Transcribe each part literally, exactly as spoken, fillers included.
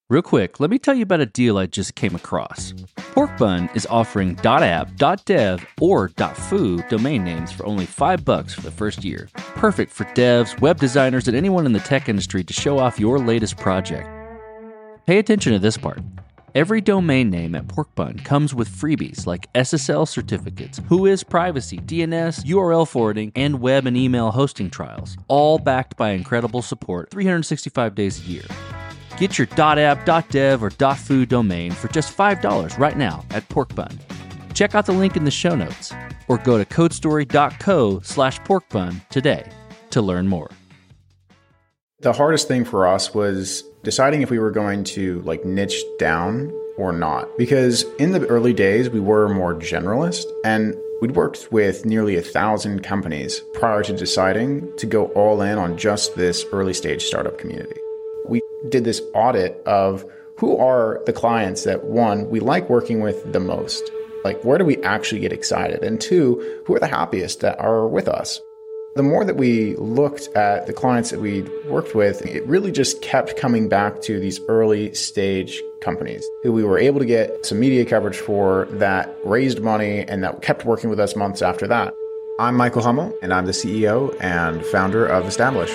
Real quick, let me tell you about a deal I just came across. Porkbun is offering .app, .dev, or .foo domain names for only five bucks for the first year. Perfect for devs, web designers, and anyone in the tech industry to show off your latest project. Pay attention to this part. Every domain name at Porkbun comes with freebies like S S L certificates, Whois privacy, D N S, U R L forwarding, and web and email hosting trials, all backed by incredible support three hundred sixty-five days a year. Get your .app, .dev, or .foo domain for just five dollars right now at Porkbun. Check out the link in the show notes, or go to codestory.co slash porkbun today to learn more. The hardest thing for us was deciding if we were going to like niche down or not. Because in the early days, we were more generalist, and we'd worked with nearly a thousand companies prior to deciding to go all in on just this early stage startup community. We did this audit of who are the clients that, one, we like working with the most. Like, where do we actually get excited? And two, who are the happiest that are with us? The more that we looked at the clients that we'd worked with, it really just kept coming back to these early stage companies who we were able to get some media coverage for, that raised money and that kept working with us months after that. I'm Michael Hummel, and I'm the C E O and founder of Establish.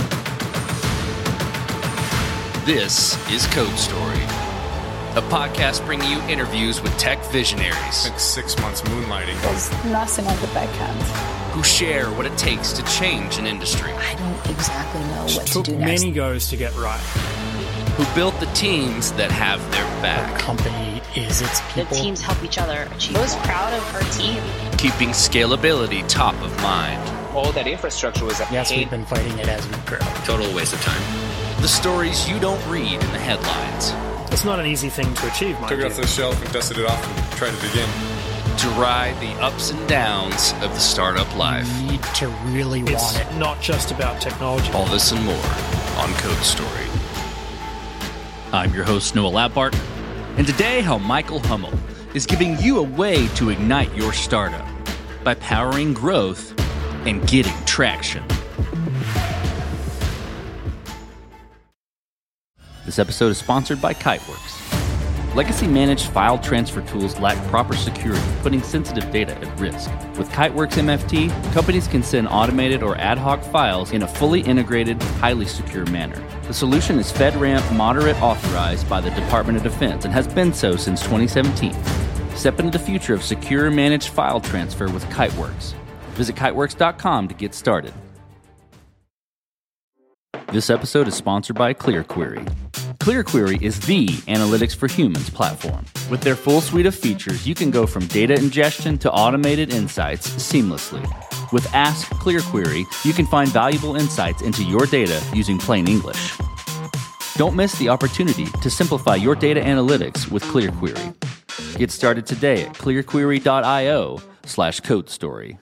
This is Code Story, a podcast bringing you interviews with tech visionaries. Spent six months moonlighting. There's nothing on the back end. Who share what it takes to change an industry. I don't exactly know what Took to do next. many goes to get right. Who built the teams that have their back. Our company is its people. The teams help each other achieve. I was proud of our team. Keeping scalability top of mind. All that infrastructure was a Yes, pain. we've been fighting it as we grow. Total waste of time. The stories you don't read in the headlines. It's not an easy thing to achieve, mind Took it you. off the shelf and dusted it off and tried it again. To ride the ups and downs of the startup life. You need to really It's want it. not just about technology. All this and more on Code Story. I'm your host, Noah Labart, and today how Michael Hummel is giving you a way to ignite your startup by powering growth and getting traction. This episode is sponsored by Kiteworks. Legacy-managed file transfer tools lack proper security, putting sensitive data at risk. With Kiteworks M F T, companies can send automated or ad hoc files in a fully integrated, highly secure manner. The solution is FedRAMP Moderate authorized by the Department of Defense and has been so since twenty seventeen. Step into the future of secure managed file transfer with Kiteworks. Visit kiteworks dot com to get started. This episode is sponsored by ClearQuery. ClearQuery is the Analytics for Humans platform. With their full suite of features, you can go from data ingestion to automated insights seamlessly. With Ask ClearQuery, you can find valuable insights into your data using plain English. Don't miss the opportunity to simplify your data analytics with ClearQuery. Get started today at clearquery.io slash code story.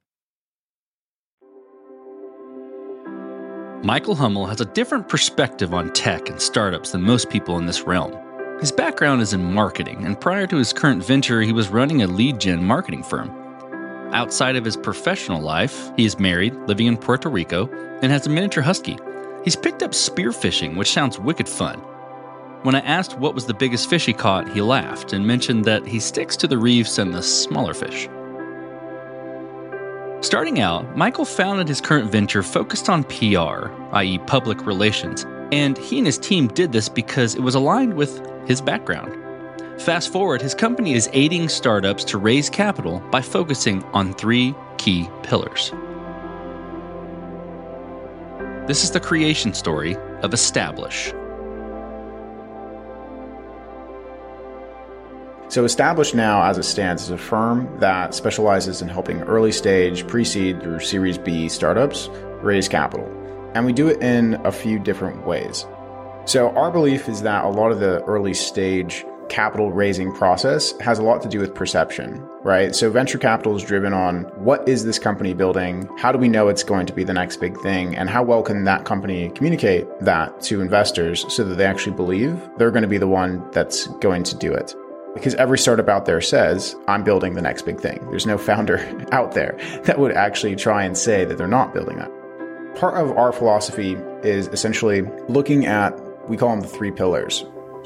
Michael Hummel has a different perspective on tech and startups than most people in this realm. His background is in marketing, and prior to his current venture, he was running a lead gen marketing firm. Outside of his professional life, he is married, living in Puerto Rico, and has a miniature husky. He's picked up spearfishing, which sounds wicked fun. When I asked what was the biggest fish he caught, he laughed and mentioned that he sticks to the reefs and the smaller fish. Starting out, Michael founded his current venture focused on P R, that is public relations, and he and his team did this because it was aligned with his background. Fast forward, his company is aiding startups to raise capital by focusing on three key pillars. This is the creation story of Establish. So Establish now, as it stands, is a firm that specializes in helping early stage, pre-seed through Series B startups raise capital. And we do it in a few different ways. So our belief is that a lot of the early stage capital raising process has a lot to do with perception, right? So venture capital is driven on what is this company building? How do we know it's going to be the next big thing? And how well can that company communicate that to investors so that they actually believe they're going to be the one that's going to do it? Because every startup out there says, I'm building the next big thing. There's no founder out there that would actually try and say that they're not building that. Part of our philosophy is essentially looking at, we call them the three pillars.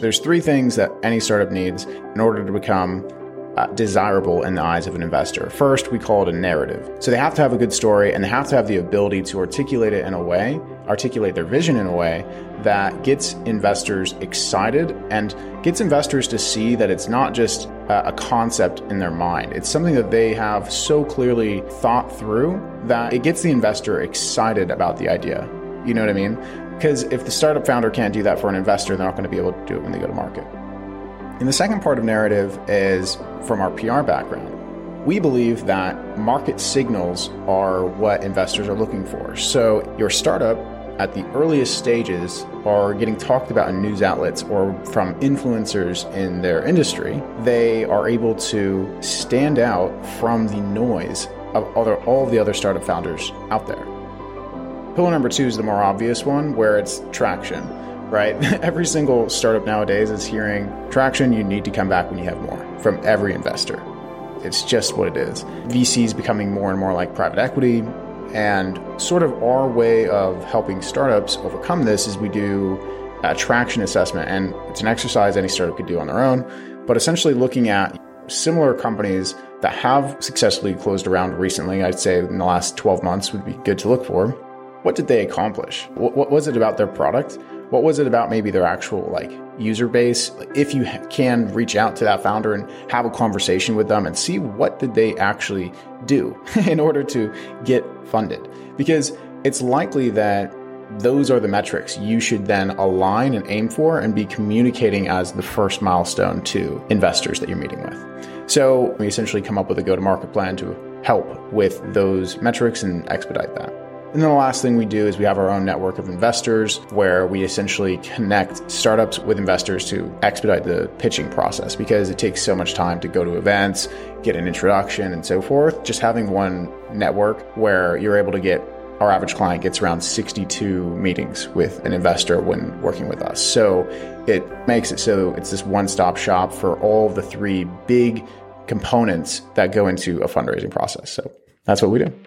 There's three things that any startup needs in order to become uh, desirable in the eyes of an investor. First, we call it a narrative. So they have to have a good story, and they have to have the ability to articulate it in a way, articulate their vision in a way that gets investors excited and gets investors to see that it's not just a, a concept in their mind. It's something that they have so clearly thought through that it gets the investor excited about the idea. You know what I mean? Because if the startup founder can't do that for an investor, they're not going to be able to do it when they go to market. And the second part of narrative is from our P R background. We believe that market signals are what investors are looking for. So your startup at the earliest stages are getting talked about in news outlets or from influencers in their industry. They are able to stand out from the noise of other, all of the other startup founders out there. Pillar number two is the more obvious one, where it's traction, right? Every single startup nowadays is hearing traction, you need to come back when you have more from every investor. It's just what it is. V Cs becoming more and more like private equity, and sort of our way of helping startups overcome this is we do a traction assessment, and it's an exercise any startup could do on their own, but essentially looking at similar companies that have successfully closed around recently, I'd say in the last twelve months would be good to look for. What did they accomplish? What, what was it about their product? What was it about maybe their actual like user base? If you can reach out to that founder and have a conversation with them and see what did they actually do in order to get funded, because it's likely that those are the metrics you should then align and aim for and be communicating as the first milestone to investors that you're meeting with. So we essentially come up with a go-to-market plan to help with those metrics and expedite that. And then the last thing we do is we have our own network of investors where we essentially connect startups with investors to expedite the pitching process, because it takes so much time to go to events, get an introduction and so forth. Just having one network where you're able to get, our average client gets around sixty-two meetings with an investor when working with us. So it makes it so it's this one-stop shop for all the three big components that go into a fundraising process. So that's what we do.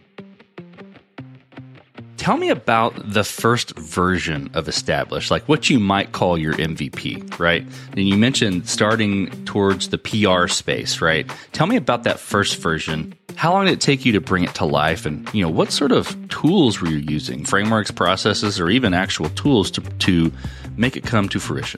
Tell me about the first version of Established, like what you might call your M V P, right? And you mentioned starting towards the P R space, right? Tell me about that first version. How long did it take you to bring it to life? And, you know, what sort of tools were you using? Frameworks, processes, or even actual tools to, to make it come to fruition?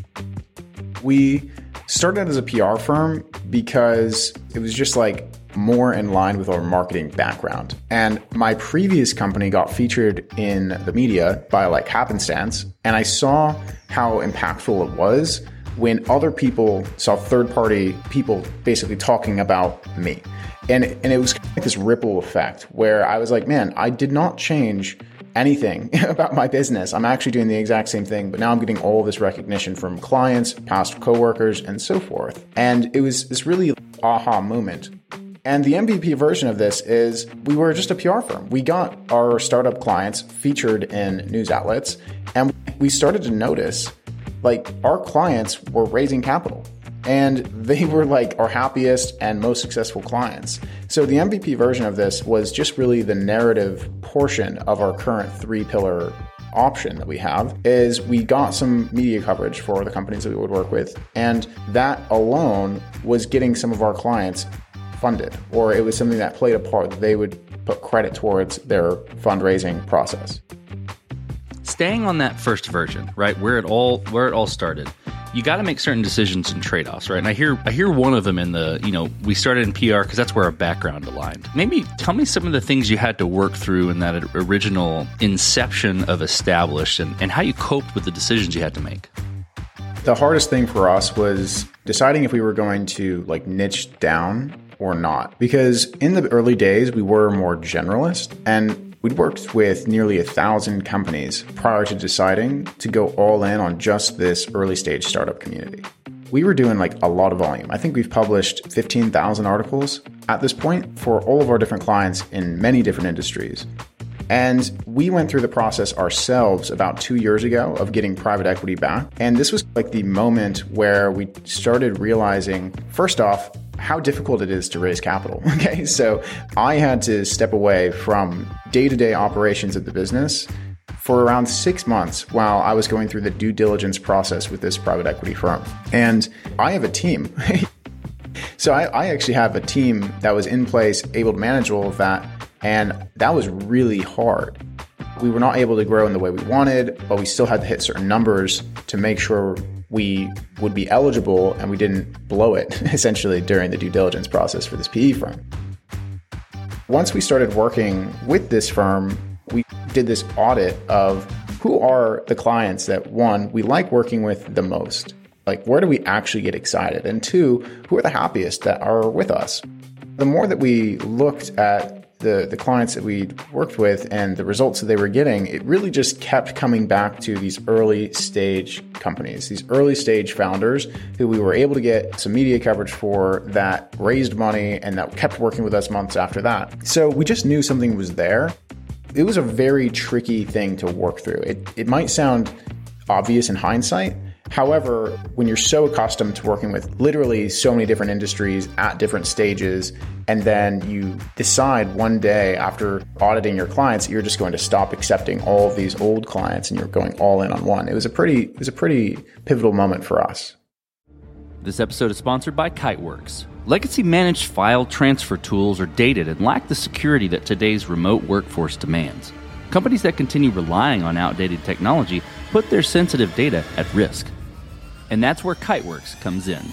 We started as a P R firm because it was just like more in line with our marketing background. And my previous company got featured in the media by like happenstance. And I saw how impactful it was when other people saw third-party people basically talking about me. And, and it was like this ripple effect where I was like, man, I did not change anything about my business. I'm actually doing the exact same thing, but now I'm getting all this recognition from clients, past coworkers, and so forth. And it was this really aha moment. And the M V P version of this is we were just a P R firm. We got our startup clients featured in news outlets, and we started to notice like our clients were raising capital, and they were like our happiest and most successful clients. So the M V P version of this was just really the narrative portion of our current three pillar option that we have is we got some media coverage for the companies that we would work with. And that alone was getting some of our clients funded, or it was something that played a part that they would put credit towards their fundraising process. Staying on that first version, right, where it all where it all started, you got to make certain decisions and trade-offs, right? And I hear I hear one of them in the, you know, we started in P R because that's where our background aligned. Maybe tell me some of the things you had to work through in that original inception of Established, and, and how you coped with the decisions you had to make. The hardest thing for us was deciding if we were going to like niche down or not, because in the early days we were more generalist, and we'd worked with nearly a thousand companies prior to deciding to go all in on just this early stage startup community. We were doing like a lot of volume. I think we've published fifteen thousand articles at this point for all of our different clients in many different industries. And we went through the process ourselves about two years ago of getting private equity back. And this was like the moment where we started realizing, first off, how difficult it is to raise capital. Okay, so I had to step away from day-to-day operations of the business for around six months while I was going through the due diligence process with this private equity firm. And I have a team. So I, I actually have a team that was in place, able to manage all of that. And that was really hard. We were not able to grow in the way we wanted, but we still had to hit certain numbers to make sure we would be eligible and we didn't blow it, essentially, during the due diligence process for this P E firm. Once we started working with this firm, we did this audit of who are the clients that, one, we like working with the most. Like, where do we actually get excited? And two, who are the happiest that are with us? The more that we looked at the, the clients that we worked with and the results that they were getting, it really just kept coming back to these early stage companies, these early stage founders who we were able to get some media coverage for, that raised money and that kept working with us months after that. So we just knew something was there. It was a very tricky thing to work through. It, it might sound obvious in hindsight. However, when you're so accustomed to working with literally so many different industries at different stages, and then you decide one day after auditing your clients, you're just going to stop accepting all of these old clients and you're going all in on one. It was a pretty, it was a pretty pivotal moment for us. This episode is sponsored by Kiteworks. Legacy managed file transfer tools are dated and lack the security that today's remote workforce demands. Companies that continue relying on outdated technology put their sensitive data at risk. And that's where Kiteworks comes in.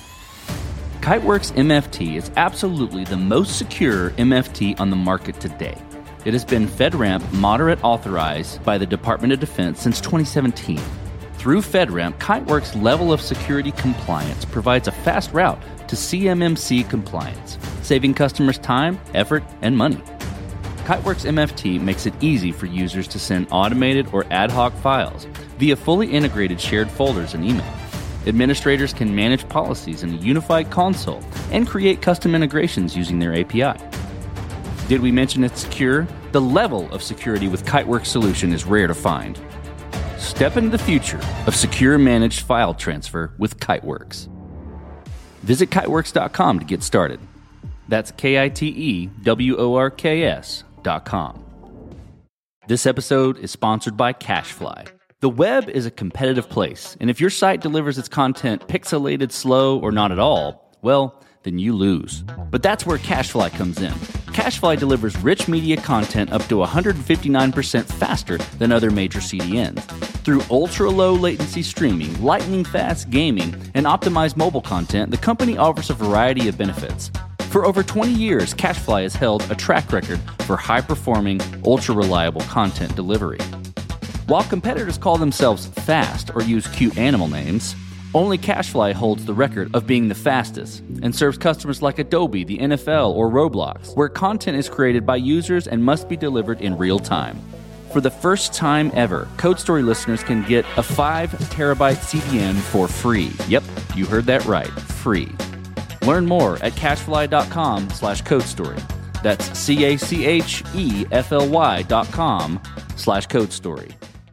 Kiteworks M F T is absolutely the most secure M F T on the market today. It has been FedRAMP moderate authorized by the Department of Defense since twenty seventeen. Through FedRAMP, Kiteworks' level of security compliance provides a fast route to C M M C compliance, saving customers time, effort, and money. Kiteworks M F T makes it easy for users to send automated or ad hoc files via fully integrated shared folders and email. Administrators can manage policies in a unified console and create custom integrations using their A P I. Did we mention it's secure? The level of security with Kiteworks solution is rare to find. Step into the future of secure managed file transfer with Kiteworks. Visit kiteworks dot com to get started. That's K I T E W O R K S dot com. This episode is sponsored by CacheFly. The web is a competitive place, and if your site delivers its content pixelated, slow, or not at all, well, then you lose. But that's where CacheFly comes in. CacheFly delivers rich media content up to one hundred fifty-nine percent faster than other major C D Ns. Through ultra-low latency streaming, lightning-fast gaming, and optimized mobile content, the company offers a variety of benefits. For over twenty years, CacheFly has held a track record for high-performing, ultra-reliable content delivery. While competitors call themselves fast or use cute animal names, only CacheFly holds the record of being the fastest and serves customers like Adobe, the N F L, or Roblox, where content is created by users and must be delivered in real time. For the first time ever, Code Story listeners can get a five terabyte C D N for free. Yep, you heard that right, free. Learn more at cachefly.com slash codestory. That's C-A-C-H-E-F-L-Y dot com slash codestory.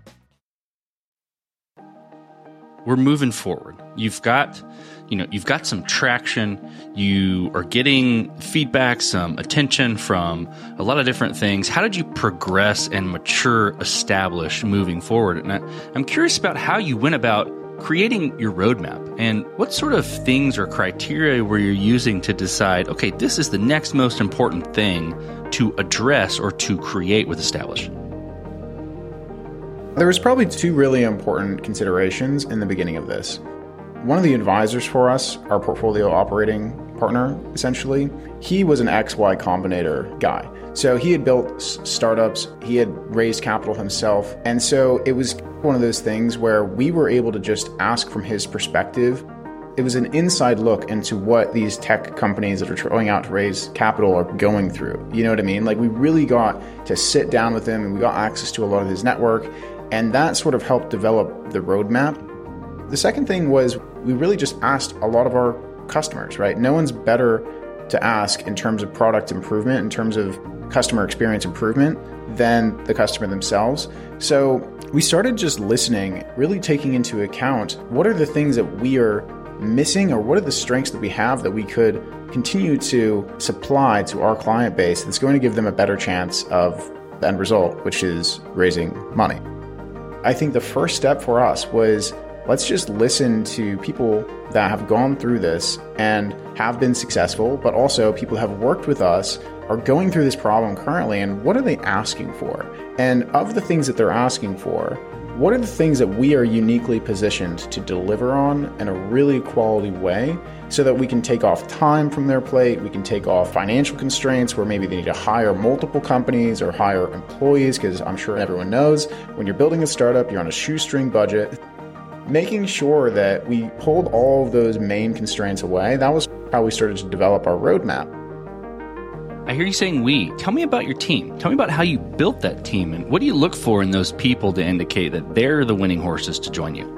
We're moving forward. You've got, you know, you've got some traction. You are getting feedback, some attention from a lot of different things. How did you progress and mature, establish moving forward? And I, I'm curious about how you went about creating your roadmap and what sort of things or criteria were you using to decide, okay, this is the next most important thing to address or to create with Establish? There was probably two really important considerations in the beginning of this. One of the advisors for us, our portfolio operating partner, essentially, he was an X Y Combinator guy. So he had built s- startups, he had raised capital himself. And so it was one of those things where we were able to just ask from his perspective. It was an inside look into what these tech companies that are trying out to raise capital are going through. You know what I mean? Like, we really got to sit down with him and we got access to a lot of his network. And that sort of helped develop the roadmap. The second thing was we really just asked a lot of our customers, right? No one's better to ask in terms of product improvement, in terms of customer experience improvement than the customer themselves. So we started just listening, really taking into account what are the things that we are missing or what are the strengths that we have that we could continue to supply to our client base that's going to give them a better chance of the end result, which is raising money. I think the first step for us was, let's just listen to people that have gone through this and have been successful, but also people who have worked with us, are going through this problem currently, and what are they asking for? And of the things that they're asking for, what are the things that we are uniquely positioned to deliver on in a really quality way so that we can take off time from their plate, we can take off financial constraints where maybe they need to hire multiple companies or hire employees, because I'm sure everyone knows when you're building a startup, you're on a shoestring budget. Making sure that we pulled all of those main constraints away, that was how we started to develop our roadmap. I hear you saying we. Tell me about your team. Tell me about how you built that team, and what do you look for in those people to indicate that they're the winning horses to join you?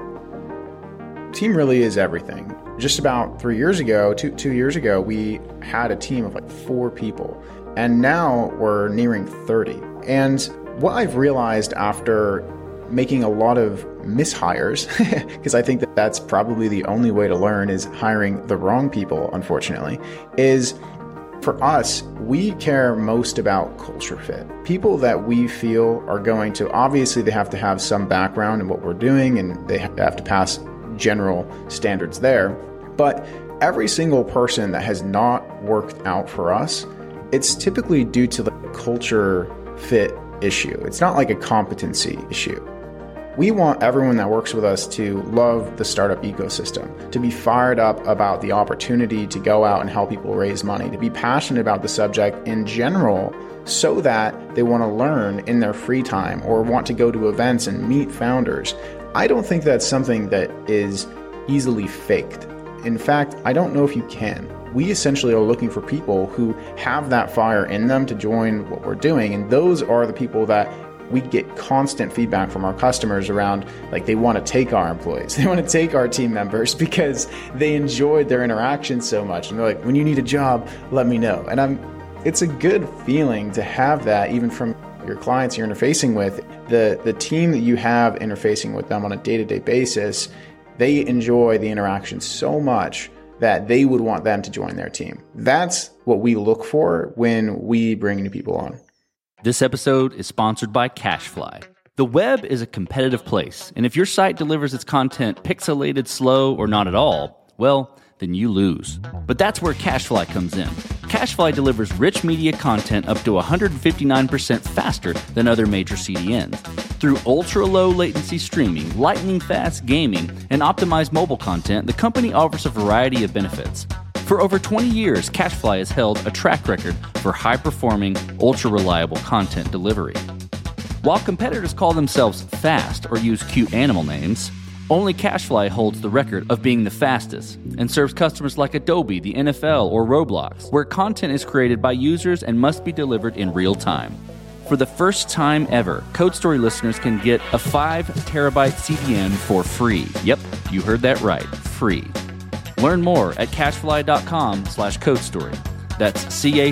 Team really is everything. Just about three years ago, two, two years ago, we had a team of like four people, and now we're nearing thirty. And what I've realized after making a lot of mishires, because I think that that's probably the only way to learn is hiring the wrong people, unfortunately, is for us, we care most about culture fit. People that we feel are going to, obviously they have to have some background in what we're doing and they have to pass general standards there. But every single person that has not worked out for us, it's typically due to the culture fit issue. It's not like a competency issue. We want everyone that works with us to love the startup ecosystem, to be fired up about the opportunity to go out and help people raise money, to be passionate about the subject in general so that they want to learn in their free time or want to go to events and meet founders. I don't think that's something that is easily faked. In fact, I don't know if you can. We essentially are looking for people who have that fire in them to join what we're doing, and those are the people that we get constant feedback from our customers around, like they want to take our employees, they want to take our team members because they enjoyed their interactions so much. And they're like, when you need a job, let me know. And I'm, it's a good feeling to have that even from your clients you're interfacing with. The, the team that you have interfacing with them on a day-to-day basis, they enjoy the interaction so much that they would want them to join their team. That's what we look for when we bring new people on. This episode is sponsored by CashFly. The web is a competitive place, and if your site delivers its content pixelated, slow, or not at all, well, then you lose. But that's where CashFly comes in. CashFly delivers rich media content up to one hundred fifty-nine percent faster than other major C D Ns. Through ultra-low latency streaming, lightning-fast gaming, and optimized mobile content, the company offers a variety of benefits. For over twenty years, CashFly has held a track record for high-performing, ultra-reliable content delivery. While competitors call themselves fast or use cute animal names, only CashFly holds the record of being the fastest and serves customers like Adobe, the N F L, or Roblox, where content is created by users and must be delivered in real time. For the first time ever, Code Story listeners can get a five terabyte C D N for free. Yep, you heard that right, free. Learn more at cashfly.com slash code story. That's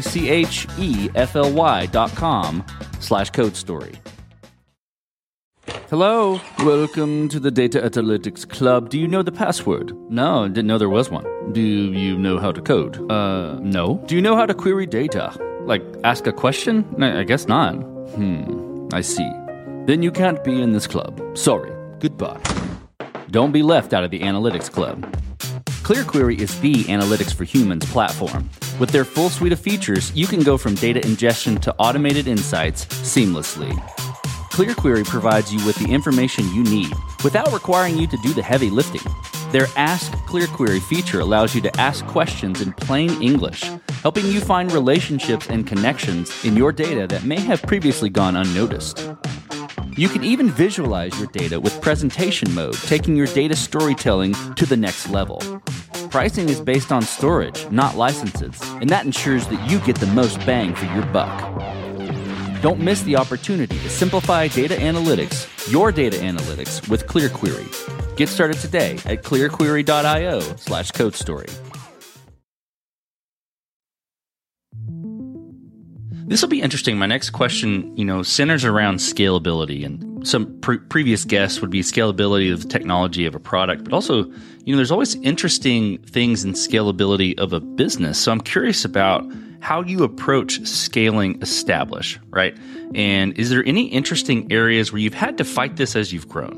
C-A-C-H-E-F-L-Y dot com slash code story. Hello, welcome to the Data Analytics Club. Do you know the password? No, didn't know there was one. Do you know how to code? Uh, no. Do you know how to query data? Like, ask a question? No, I guess not. Hmm, I see. Then you can't be in this club. Sorry, goodbye. Don't be left out of the Analytics Club. ClearQuery is the Analytics for Humans platform. With their full suite of features, you can go from data ingestion to automated insights seamlessly. ClearQuery provides you with the information you need without requiring you to do the heavy lifting. Their Ask ClearQuery feature allows you to ask questions in plain English, helping you find relationships and connections in your data that may have previously gone unnoticed. You can even visualize your data with presentation mode, taking your data storytelling to the next level. Pricing is based on storage, not licenses, and that ensures that you get the most bang for your buck. Don't miss the opportunity to simplify data analytics, your data analytics, with ClearQuery. Get started today at clearquery.io slash code story. This will be interesting. My next question, you know, centers around scalability, and some pre- previous guests would be scalability of the technology of a product, but also, you know, there's always interesting things in scalability of a business. So I'm curious about how you approach scaling Establish, right? And is there any interesting areas where you've had to fight this as you've grown?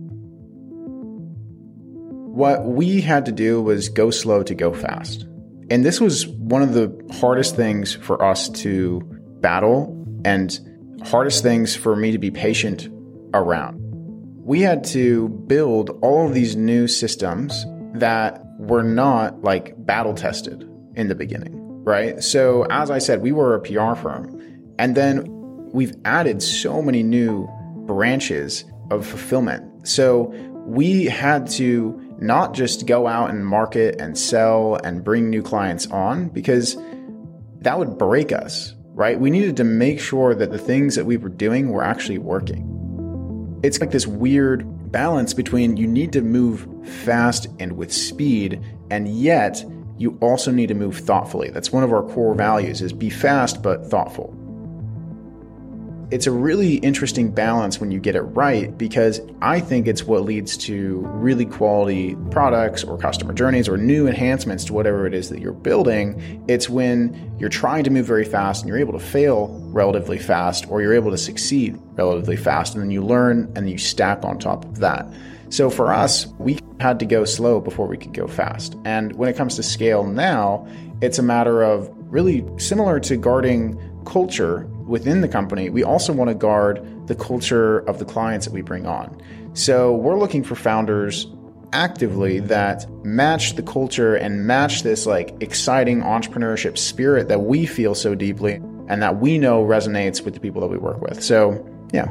What we had to do was go slow to go fast. And this was one of the hardest things for us to battle and hardest things for me to be patient around. We had to build all of these new systems that were not like battle tested in the beginning, right? So as I said, we were a P R firm, and then we've added so many new branches of fulfillment. So we had to not just go out and market and sell and bring new clients on, because that would break us, right? We needed to make sure that the things that we were doing were actually working. It's like this weird balance between you need to move fast and with speed, and yet you also need to move thoughtfully. That's one of our core values, is be fast but thoughtful. It's a really interesting balance when you get it right, because I think it's what leads to really quality products or customer journeys or new enhancements to whatever it is that you're building. It's when you're trying to move very fast and you're able to fail relatively fast, or you're able to succeed relatively fast, and then you learn and you stack on top of that. So for us, we had to go slow before we could go fast. And when it comes to scale now, it's a matter of really similar to guarding culture within the company. We also want to guard the culture of the clients that we bring on. So we're looking for founders actively that match the culture and match this like exciting entrepreneurship spirit that we feel so deeply and that we know resonates with the people that we work with. So, yeah.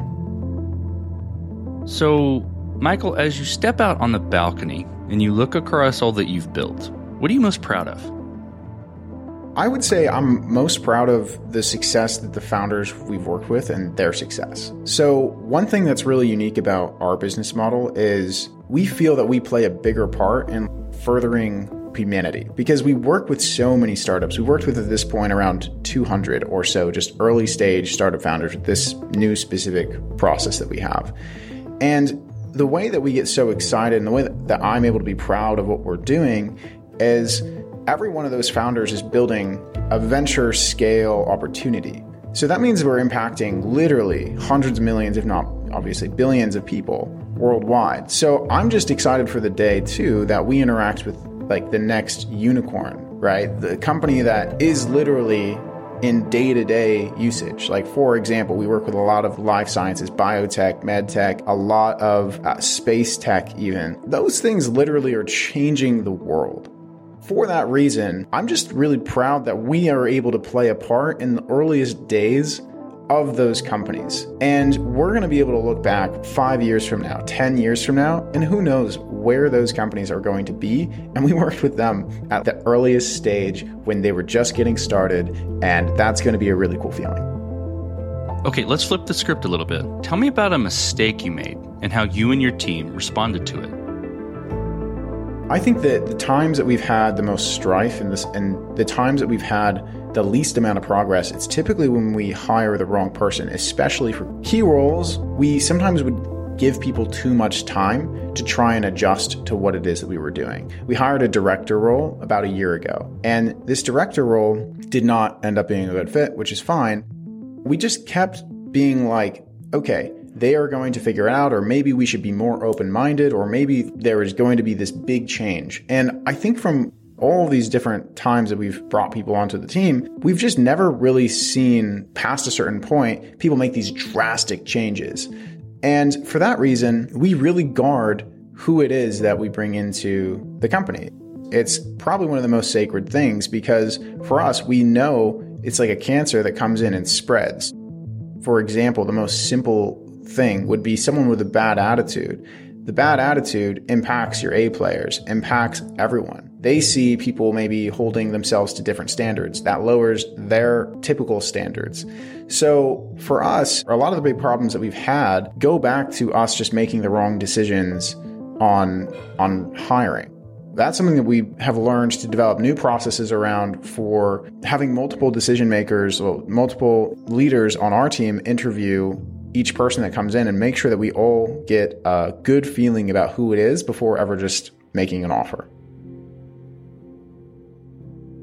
So, Michael, as you step out on the balcony and you look across all that you've built, what are you most proud of? I would say I'm most proud of the success that the founders we've worked with and their success. So one thing that's really unique about our business model is we feel that we play a bigger part in furthering humanity, because we work with so many startups. We worked with at this point around two hundred or so just early stage startup founders with this new specific process that we have. And the way that we get so excited and the way that, that I'm able to be proud of what we're doing is every one of those founders is building a venture scale opportunity. So that means we're impacting literally hundreds of millions, if not obviously billions of people worldwide. So I'm just excited for the day too that we interact with like the next unicorn, right? The company that is literally in day-to-day usage. Like for example, we work with a lot of life sciences, biotech, med tech, a lot of uh, space tech even. Those things literally are changing the world. For that reason, I'm just really proud that we are able to play a part in the earliest days of those companies. And we're going to be able to look back five years from now, ten years from now, and who knows where those companies are going to be. And we worked with them at the earliest stage when they were just getting started. And that's going to be a really cool feeling. Okay, let's flip the script a little bit. Tell me about a mistake you made and how you and your team responded to it. I think that the times that we've had the most strife and this, and the times that we've had the least amount of progress, it's typically when we hire the wrong person, especially for key roles. We sometimes would give people too much time to try and adjust to what it is that we were doing. We hired a director role about a year ago, and this director role did not end up being a good fit, which is fine. We just kept being like, okay, they are going to figure it out, or maybe we should be more open-minded, or maybe there is going to be this big change. And I think from all these different times that we've brought people onto the team, we've just never really seen past a certain point, people make these drastic changes. And for that reason, we really guard who it is that we bring into the company. It's probably one of the most sacred things, because for us, we know it's like a cancer that comes in and spreads. For example, the most simple thing would be someone with a bad attitude. The bad attitude impacts your A players, impacts everyone. They see people maybe holding themselves to different standards. That lowers their typical standards. So for us, a lot of the big problems that we've had go back to us just making the wrong decisions on, on hiring. That's something that we have learned to develop new processes around for having multiple decision makers, or multiple leaders on our team interview each person that comes in and make sure that we all get a good feeling about who it is before ever just making an offer.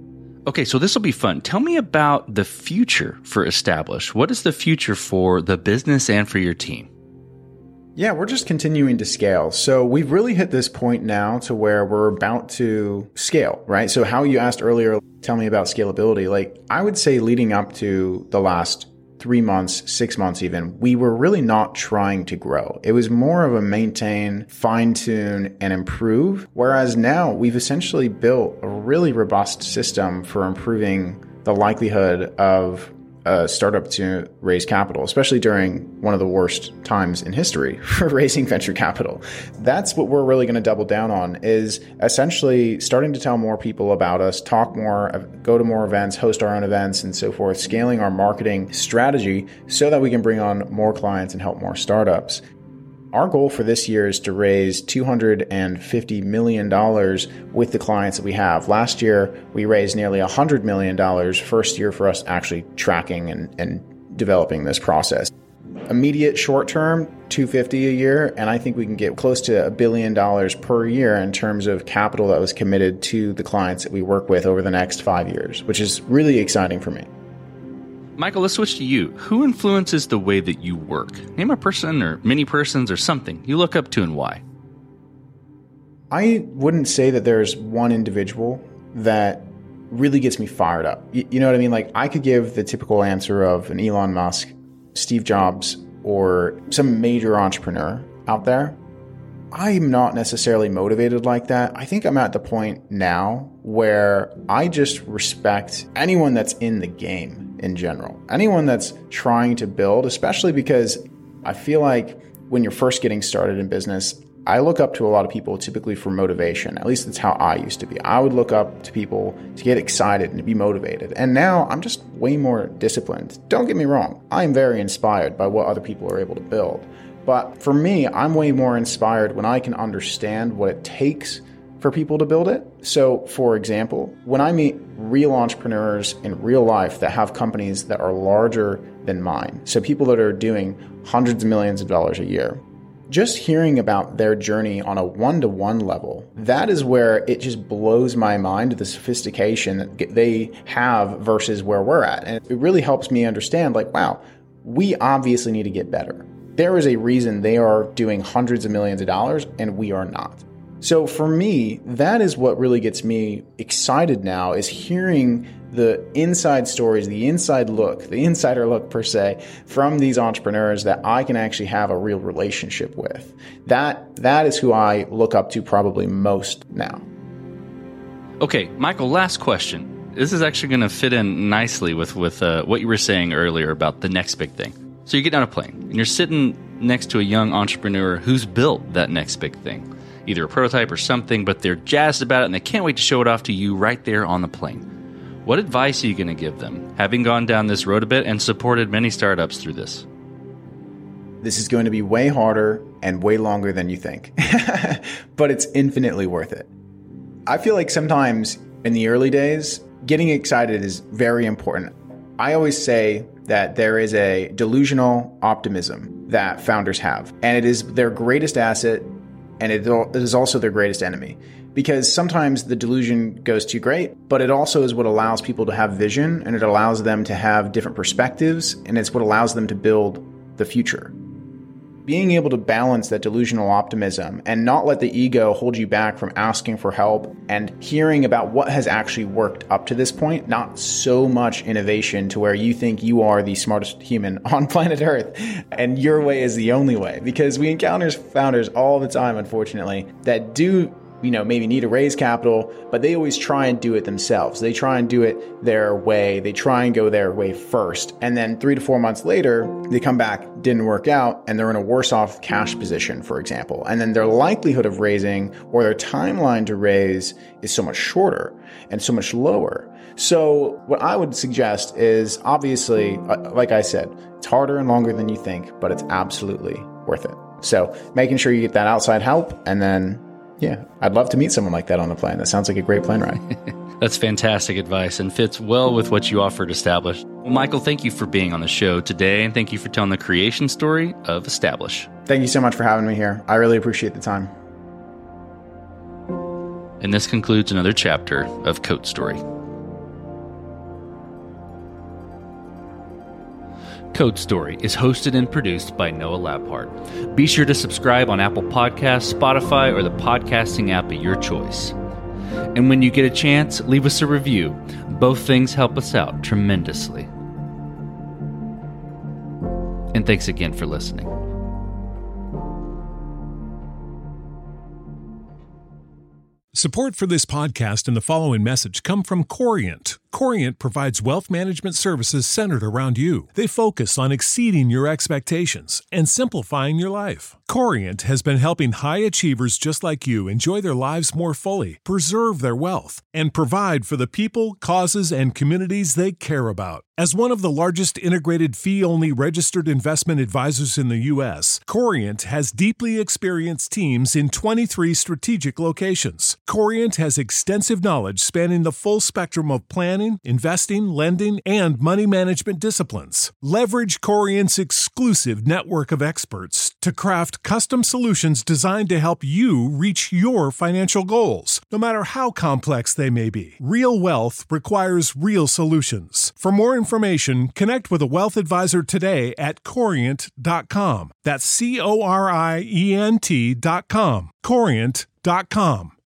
Okay, so this will be fun. Tell me about the future for Establish. What is the future for the business and for your team? Yeah, we're just continuing to scale. So we've really hit this point now to where we're about to scale, right? So how you asked earlier, tell me about scalability. Like I would say leading up to the last three months, six months even, we were really not trying to grow. It was more of a maintain, fine tune, and improve. Whereas now we've essentially built a really robust system for improving the likelihood of a startup to raise capital, especially during one of the worst times in history for raising venture capital. That's what we're really going to double down on, is essentially starting to tell more people about us, talk more, go to more events, host our own events, and so forth, scaling our marketing strategy so that we can bring on more clients and help more startups. Our goal for this year is to raise two hundred fifty million dollars with the clients that we have. Last year, we raised nearly one hundred million dollars, first year for us actually tracking and, and developing this process. Immediate short term, two hundred fifty a year, and I think we can get close to a billion dollars per year in terms of capital that was committed to the clients that we work with over the next five years, which is really exciting for me. Michael, let's switch to you. Who influences the way that you work? Name a person or many persons or something you look up to and why. I wouldn't say that there's one individual that really gets me fired up. You, you know what I mean? Like I could give the typical answer of an Elon Musk, Steve Jobs, or some major entrepreneur out there. I'm not necessarily motivated like that. I think I'm at the point now where I just respect anyone that's in the game in general. Anyone that's trying to build, especially because I feel like when you're first getting started in business, I look up to a lot of people typically for motivation. At least that's how I used to be. I would look up to people to get excited and to be motivated. And now I'm just way more disciplined. Don't get me wrong. I'm very inspired by what other people are able to build. But for me, I'm way more inspired when I can understand what it takes for people to build it. So, for example, when I meet real entrepreneurs in real life that have companies that are larger than mine, so people that are doing hundreds of millions of dollars a year, just hearing about their journey on a one-to-one level, that is where it just blows my mind, the sophistication that they have versus where we're at. And it really helps me understand, like, wow, we obviously need to get better. There is a reason they are doing hundreds of millions of dollars and we are not. So for me, that is what really gets me excited now, is hearing the inside stories, the inside look, the insider look per se, from these entrepreneurs that I can actually have a real relationship with. That that is who I look up to probably most now. Okay, Michael, last question. This is actually going to fit in nicely with, with uh, what you were saying earlier about the next big thing. So you get on a plane and you're sitting next to a young entrepreneur who's built that next big thing, either a prototype or something, but they're jazzed about it and they can't wait to show it off to you right there on the plane. What advice are you going to give them, having gone down this road a bit and supported many startups through this? This is going to be way harder and way longer than you think, but it's infinitely worth it. I feel like sometimes in the early days, getting excited is very important. I always say that there is a delusional optimism that founders have, and it is their greatest asset, and it is also their greatest enemy. Because sometimes the delusion goes too great, but it also is what allows people to have vision, and it allows them to have different perspectives, and it's what allows them to build the future. Being able to balance that delusional optimism and not let the ego hold you back from asking for help and hearing about what has actually worked up to this point, not so much innovation to where you think you are the smartest human on planet Earth and your way is the only way. Because we encounter founders all the time, unfortunately, that do you know, maybe need to raise capital, but they always try and do it themselves. They try and do it their way. They try and go their way first. And then three to four months later, they come back, didn't work out, and they're in a worse off cash position, for example. And then their likelihood of raising or their timeline to raise is so much shorter and so much lower. So what I would suggest is, obviously, like I said, it's harder and longer than you think, but it's absolutely worth it. So making sure you get that outside help, and then yeah, I'd love to meet someone like that on the plane. That sounds like a great plane ride. That's fantastic advice and fits well with what you offered Establish. Well, Michael, thank you for being on the show today, and thank you for telling the creation story of Establish. Thank you so much for having me here. I really appreciate the time. And this concludes another chapter of Code Story. Code Story is hosted and produced by Noah Labhart. Be sure to subscribe on Apple Podcasts, Spotify, or the podcasting app of your choice. And when you get a chance, leave us a review. Both things help us out tremendously. And thanks again for listening. Support for this podcast and the following message come from Corient. Corient provides wealth management services centered around you. They focus on exceeding your expectations and simplifying your life. Corient has been helping high achievers just like you enjoy their lives more fully, preserve their wealth, and provide for the people, causes, and communities they care about. As one of the largest integrated fee-only registered investment advisors in the U S, Corient has deeply experienced teams in twenty-three strategic locations. Corient has extensive knowledge spanning the full spectrum of planning, investing, lending, and money management disciplines. Leverage Corient's exclusive network of experts to craft custom solutions designed to help you reach your financial goals, no matter how complex they may be. Real wealth requires real solutions. For more information, connect with a wealth advisor today at corient dot com. That's C O R I E N T dot com. corient dot com.